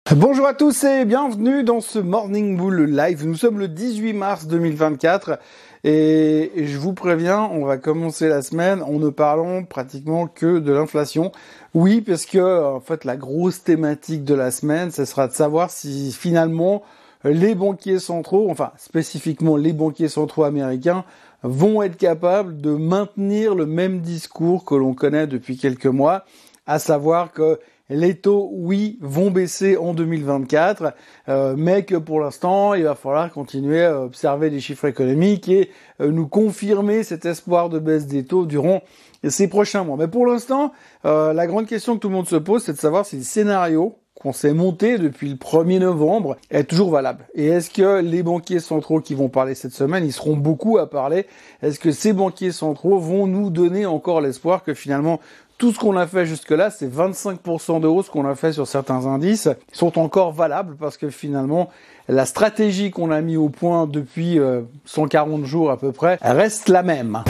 Bonjour à tous et bienvenue dans ce Morning Bull Live. Nous sommes le 18 mars 2024 et je vous préviens, on va commencer la semaine en ne parlant pratiquement que de l'inflation. Oui, parce que en fait la grosse thématique de la semaine, ce sera de savoir si finalement les banquiers centraux, enfin spécifiquement les banquiers centraux américains, vont être capables de maintenir le même discours que l'on connaît depuis quelques mois, à savoir que les taux, oui, vont baisser en 2024, mais que pour l'instant, il va falloir continuer à observer les chiffres économiques et nous confirmer cet espoir de baisse des taux durant ces prochains mois. Mais pour l'instant, la grande question que tout le monde se pose, c'est de savoir si le scénario qu'on s'est monté depuis le 1er novembre est toujours valable. Et est-ce que les banquiers centraux qui vont parler cette semaine, ils seront beaucoup à parler, est-ce que ces banquiers centraux vont nous donner encore l'espoir que finalement tout ce qu'on a fait jusque-là, c'est 25% de hausse qu'on a fait sur certains indices, sont encore valables parce que finalement, la stratégie qu'on a mis au point depuis 140 jours à peu près reste la même.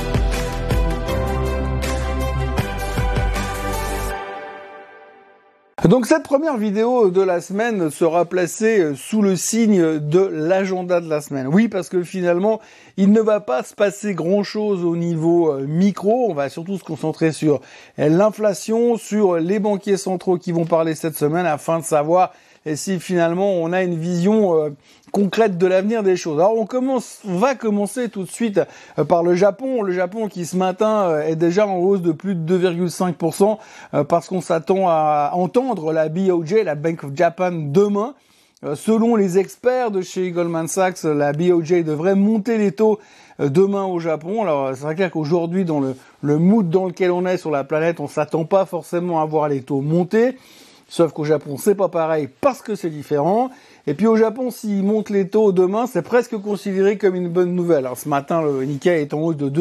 Donc cette première vidéo de la semaine sera placée sous le signe de l'agenda de la semaine. Oui, parce que finalement, il ne va pas se passer grand-chose au niveau micro. On va surtout se concentrer sur l'inflation, sur les banquiers centraux qui vont parler cette semaine afin de savoir si finalement on a une vision concrète de l'avenir des choses. Alors on va commencer tout de suite par le Japon qui ce matin est déjà en hausse de plus de 2,5% parce qu'on s'attend à entendre la BOJ, la Bank of Japan, demain. Selon les experts de chez Goldman Sachs, la BOJ devrait monter les taux demain au Japon. Alors c'est vrai clair qu'aujourd'hui, dans le mood dans lequel on est sur la planète, on s'attend pas forcément à voir les taux monter. Sauf qu'au Japon, c'est pas pareil parce que c'est différent. Et puis au Japon, s'ils montent les taux demain, c'est presque considéré comme une bonne nouvelle. Alors ce matin, le Nikkei est en hausse de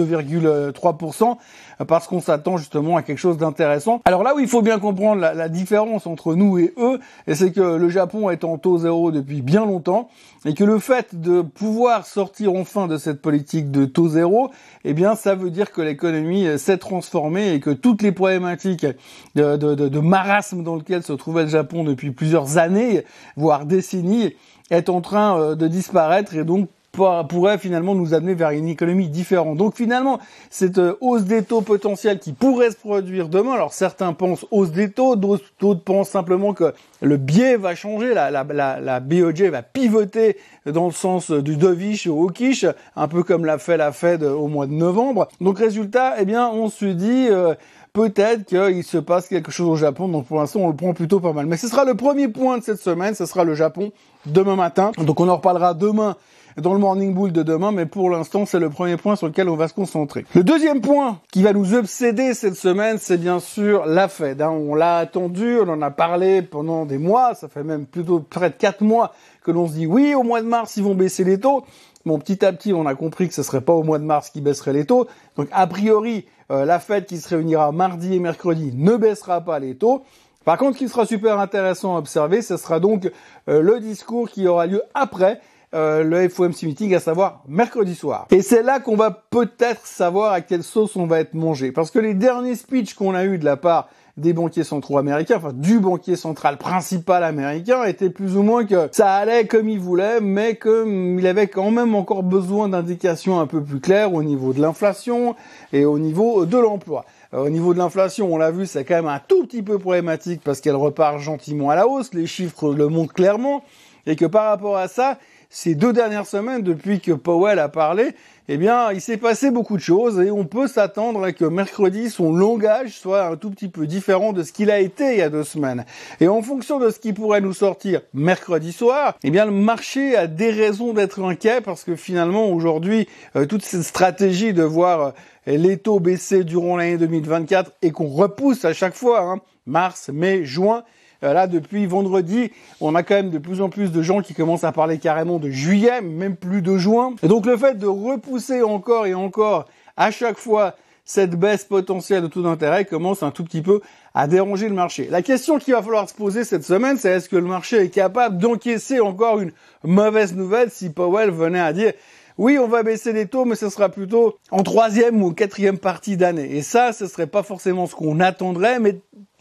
2,3% parce qu'on s'attend justement à quelque chose d'intéressant. Alors là où il faut bien comprendre la différence entre nous et eux, et c'est que le Japon est en taux zéro depuis bien longtemps, et que le fait de pouvoir sortir enfin de cette politique de taux zéro, eh bien ça veut dire que l'économie s'est transformée et que toutes les problématiques de marasme dans lequel se trouvait le Japon depuis plusieurs années, voire décennies, est en train de disparaître et donc pourrait finalement nous amener vers une économie différente. Donc finalement, cette hausse des taux potentiels qui pourrait se produire demain, alors certains pensent hausse des taux, d'autres pensent simplement que le biais va changer, la BOJ va pivoter dans le sens du dovish au hawkish, un peu comme l'a fait la Fed au mois de novembre. Donc résultat, eh bien on se dit peut-être qu'il se passe quelque chose au Japon, donc pour l'instant on le prend plutôt pas mal. Mais ce sera le premier point de cette semaine, ce sera le Japon demain matin. Donc on en reparlera demain dans le Morning Bull de demain, mais pour l'instant, c'est le premier point sur lequel on va se concentrer. Le deuxième point qui va nous obséder cette semaine, c'est bien sûr la Fed. On l'a attendu, on en a parlé pendant des mois, ça fait même plutôt près de 4 mois que l'on se dit oui, au mois de mars, ils vont baisser les taux. Bon, petit à petit, on a compris que ce serait pas au mois de mars qu'ils baisseraient les taux. Donc, a priori, la Fed qui se réunira mardi et mercredi ne baissera pas les taux. Par contre, ce qui sera super intéressant à observer, ce sera donc le discours qui aura lieu après le FOMC meeting, à savoir mercredi soir. Et c'est là qu'on va peut-être savoir à quelle sauce on va être mangé. Parce que les derniers speeches qu'on a eu de la part des banquiers centraux américains, enfin du banquier central principal américain, étaient plus ou moins que ça allait comme il voulait, mais qu'il avait quand même encore besoin d'indications un peu plus claires au niveau de l'inflation et au niveau de l'emploi. Au niveau de l'inflation, on l'a vu, c'est quand même un tout petit peu problématique parce qu'elle repart gentiment à la hausse, les chiffres le montrent clairement, et que par rapport à ça, ces 2 dernières semaines, depuis que Powell a parlé, eh bien, il s'est passé beaucoup de choses et on peut s'attendre à que mercredi, son langage soit un tout petit peu différent de ce qu'il a été il y a 2 semaines. Et en fonction de ce qui pourrait nous sortir mercredi soir, eh bien, le marché a des raisons d'être inquiet parce que finalement, aujourd'hui, toute cette stratégie de voir les taux baisser durant l'année 2024 et qu'on repousse à chaque fois, mars, mai, juin, là, depuis vendredi, on a quand même de plus en plus de gens qui commencent à parler carrément de juillet, même plus de juin. Et donc, le fait de repousser encore et encore à chaque fois cette baisse potentielle de taux d'intérêt commence un tout petit peu à déranger le marché. La question qu'il va falloir se poser cette semaine, c'est est-ce que le marché est capable d'encaisser encore une mauvaise nouvelle si Powell venait à dire oui, on va baisser les taux, mais ce sera plutôt en 3e ou 4e partie d'année. Et ça, ce serait pas forcément ce qu'on attendrait, mais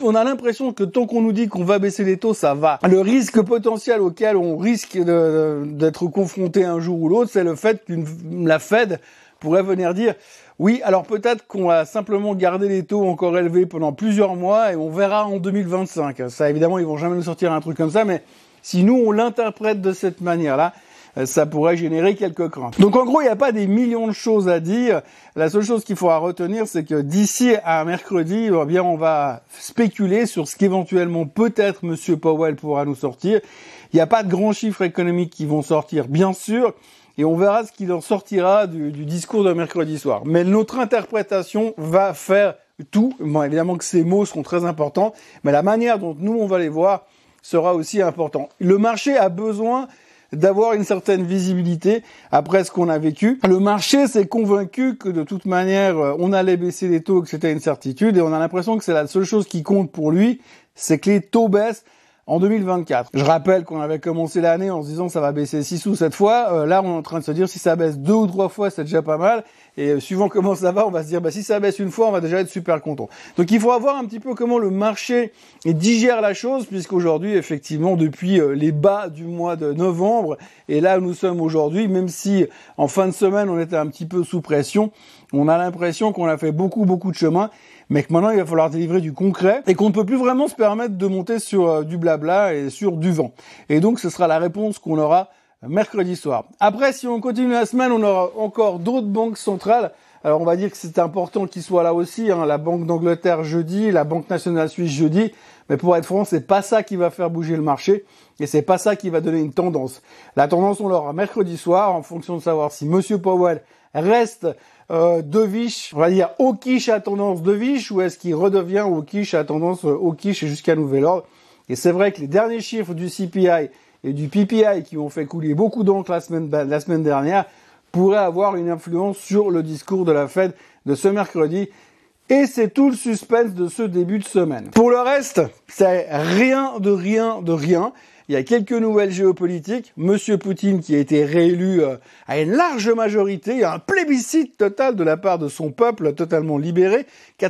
On a l'impression que tant qu'on nous dit qu'on va baisser les taux, ça va. Le risque potentiel auquel on risque d'être confronté un jour ou l'autre, c'est le fait que la Fed pourrait venir dire oui, alors peut-être qu'on va simplement garder les taux encore élevés pendant plusieurs mois et on verra en 2025. Ça, évidemment, ils vont jamais nous sortir un truc comme ça, mais si nous, on l'interprète de cette manière-là, ça pourrait générer quelques craintes. Donc en gros, il n'y a pas des millions de choses à dire. La seule chose qu'il faudra retenir, c'est que d'ici à mercredi, eh bien, on va spéculer sur ce qu'éventuellement peut-être Monsieur Powell pourra nous sortir. Il n'y a pas de grands chiffres économiques qui vont sortir, bien sûr, et on verra ce qu'il en sortira du discours de mercredi soir. Mais notre interprétation va faire tout. Bon, évidemment que ces mots seront très importants, mais la manière dont nous, on va les voir sera aussi important. Le marché a besoin d'avoir une certaine visibilité après ce qu'on a vécu. Le marché s'est convaincu que de toute manière, on allait baisser les taux, que c'était une certitude, et on a l'impression que c'est la seule chose qui compte pour lui, c'est que les taux baissent en 2024. Je rappelle qu'on avait commencé l'année en se disant que ça va baisser 6 ou 7 fois. Là, on est en train de se dire si ça baisse 2 ou 3 fois, c'est déjà pas mal. Et suivant comment ça va, on va se dire si ça baisse une fois, on va déjà être super content. Donc il faut voir un petit peu comment le marché digère la chose, puisqu'aujourd'hui, effectivement, depuis les bas du mois de novembre, et là où nous sommes aujourd'hui, même si en fin de semaine, on était un petit peu sous pression, on a l'impression qu'on a fait beaucoup de chemin, mais que maintenant, il va falloir délivrer du concret et qu'on ne peut plus vraiment se permettre de monter sur du blabla et sur du vent. Et donc, ce sera la réponse qu'on aura mercredi soir. Après, si on continue la semaine, on aura encore d'autres banques centrales. Alors, on va dire que c'est important qu'ils soient là aussi, la Banque d'Angleterre jeudi, la Banque nationale suisse jeudi. Mais pour être franc, c'est pas ça qui va faire bouger le marché et c'est pas ça qui va donner une tendance. La tendance, on l'aura mercredi soir en fonction de savoir si Monsieur Powell reste dovish, on va dire hawkish à tendance dovish, ou est-ce qu'il redevient hawkish à tendance hawkish jusqu'à nouvel ordre. Et c'est vrai que les derniers chiffres du CPI et du PPI qui ont fait couler beaucoup d'encre la semaine dernière pourraient avoir une influence sur le discours de la Fed de ce mercredi. Et c'est tout le suspense de ce début de semaine. Pour le reste, c'est rien de rien. Il y a quelques nouvelles géopolitiques. Monsieur Poutine qui a été réélu à une large majorité. Il y a un plébiscite total de la part de son peuple totalement libéré.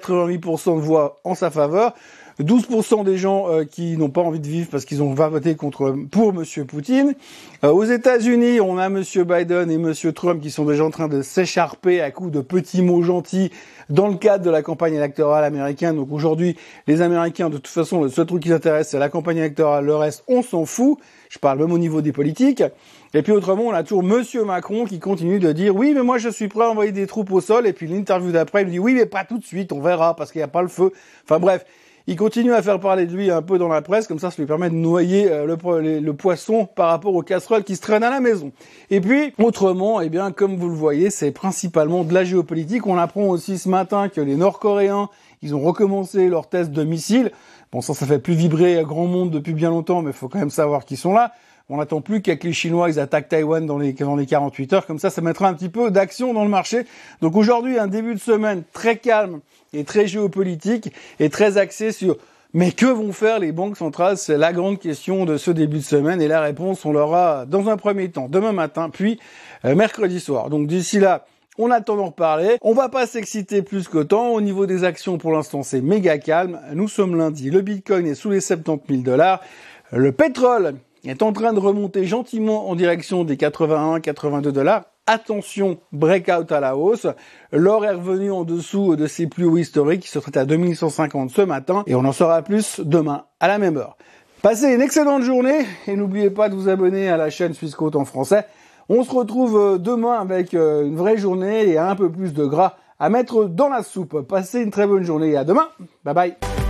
88% de voix en sa faveur. 12% des gens qui n'ont pas envie de vivre parce qu'ils ont voté pour Monsieur Poutine. Aux États-Unis, on a Monsieur Biden et Monsieur Trump qui sont déjà en train de s'écharper à coups de petits mots gentils dans le cadre de la campagne électorale américaine. Donc aujourd'hui, les Américains, de toute façon, le seul truc qui les intéresse, c'est la campagne électorale. Le reste, on s'en fout. Je parle même au niveau des politiques. Et puis autrement, on a toujours Monsieur Macron qui continue de dire « Oui, mais moi je suis prêt à envoyer des troupes au sol. » Et puis l'interview d'après, il me dit « Oui, mais pas tout de suite, on verra parce qu'il n'y a pas le feu. » Enfin bref. Il continue à faire parler de lui un peu dans la presse, comme ça lui permet de noyer le poisson par rapport aux casseroles qui se traînent à la maison. Et puis, autrement, comme vous le voyez, c'est principalement de la géopolitique. On apprend aussi ce matin que les Nord-Coréens, ils ont recommencé leurs tests de missiles. Bon, ça fait plus vibrer grand monde depuis bien longtemps, mais il faut quand même savoir qu'ils sont là. On n'attend plus qu'avec les Chinois, ils attaquent Taïwan dans les 48 heures. Comme ça mettra un petit peu d'action dans le marché. Donc aujourd'hui, un début de semaine très calme et très géopolitique et très axé sur mais que vont faire les banques centrales? C'est la grande question de ce début de semaine et la réponse, on l'aura dans un premier temps demain matin, puis mercredi soir. Donc d'ici là, on attend d'en reparler. On va pas s'exciter plus qu'autant. Au niveau des actions, pour l'instant, c'est méga calme. Nous sommes lundi. Le Bitcoin est sous les 70 000 $. Le pétrole est en train de remonter gentiment en direction des 81-82 $. Attention, breakout à la hausse. L'or est revenu en dessous de ses plus hauts historiques, qui se traite à 2150 ce matin, et on en saura plus demain à la même heure. Passez une excellente journée, et n'oubliez pas de vous abonner à la chaîne Suisse Côte en français. On se retrouve demain avec une vraie journée et un peu plus de gras à mettre dans la soupe. Passez une très bonne journée et à demain. Bye bye.